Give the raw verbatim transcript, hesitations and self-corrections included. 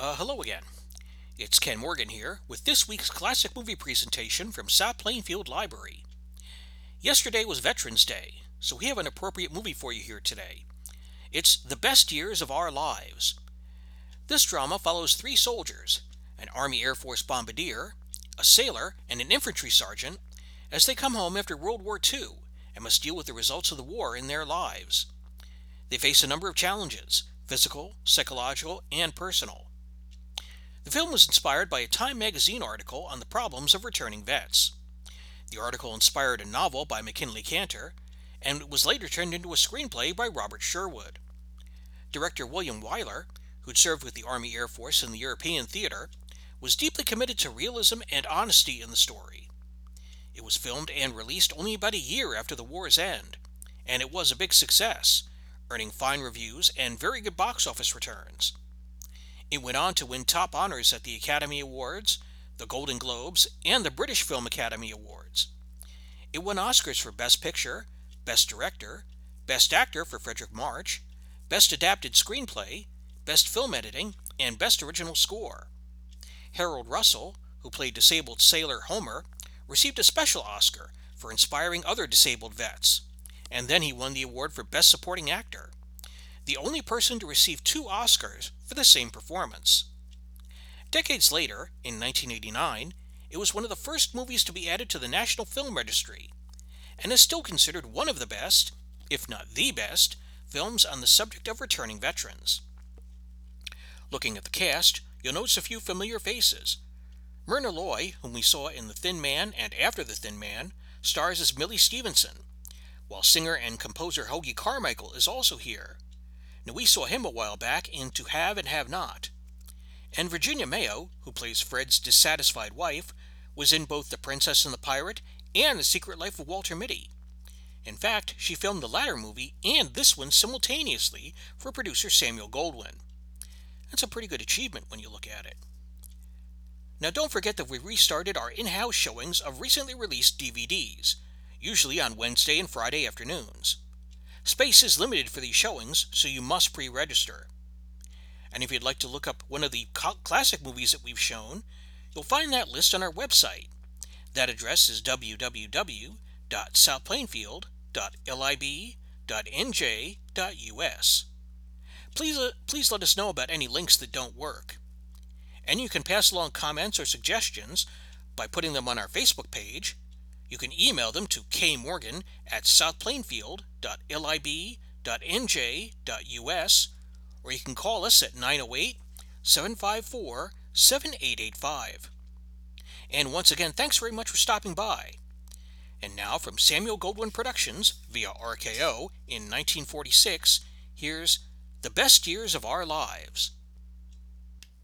Uh, hello again. It's Ken Morgan here with this week's classic movie presentation from South Plainfield Library. Yesterday was Veterans Day, so we have an appropriate movie for you here today. It's The Best Years of Our Lives. This drama follows three soldiers, an Army Air Force bombardier, a sailor, and an infantry sergeant, as they come home after World War Two and must deal with the results of the war in their lives. They face a number of challenges, physical, psychological, and personal. The film was inspired by a Time magazine article on the problems of returning vets. The article inspired a novel by McKinley Cantor, and it was later turned into a screenplay by Robert Sherwood. Director William Wyler, who'd served with the Army Air Force in the European theater, was deeply committed to realism and honesty in the story. It was filmed and released only about a year after the war's end, and it was a big success, earning fine reviews and very good box office returns. It went on to win top honors at the Academy Awards, the Golden Globes, and the British Film Academy Awards. It won Oscars for Best Picture, Best Director, Best Actor for Frederick March, Best Adapted Screenplay, Best Film Editing, and Best Original Score. Harold Russell, who played disabled sailor Homer, received a special Oscar for inspiring other disabled vets, and then he won the award for Best Supporting Actor, the only person to receive two Oscars for the same performance. Decades later, in nineteen eighty-nine, it was one of the first movies to be added to the National Film Registry, and is still considered one of the best, if not the best, films on the subject of returning veterans. Looking at the cast, you'll notice a few familiar faces. Myrna Loy, whom we saw in The Thin Man and After the Thin Man, stars as Millie Stevenson, while singer and composer Hoagy Carmichael is also here. Now, we saw him a while back in To Have and Have Not. And Virginia Mayo, who plays Fred's dissatisfied wife, was in both The Princess and the Pirate and The Secret Life of Walter Mitty. In fact, she filmed the latter movie and this one simultaneously for producer Samuel Goldwyn. That's a pretty good achievement when you look at it. Now, don't forget that we restarted our in-house showings of recently released D V Ds, usually on Wednesday and Friday afternoons. Space is limited for these showings, so you must pre-register. And if you'd like to look up one of the classic movies that we've shown, you'll find that list on our website. That address is w w w dot south plainfield dot lib dot n j dot u s. Please, uh, please let us know about any links that don't work. And you can pass along comments or suggestions by putting them on our Facebook page. You can email them to kmorgan at south plainfield dot lib dot n j dot u s, or you can call us at nine oh eight, seven five four, seven eight eight five. And once again, thanks very much for stopping by. And now from Samuel Goldwyn Productions via R K O in nineteen forty-six, here's The Best Years of Our Lives.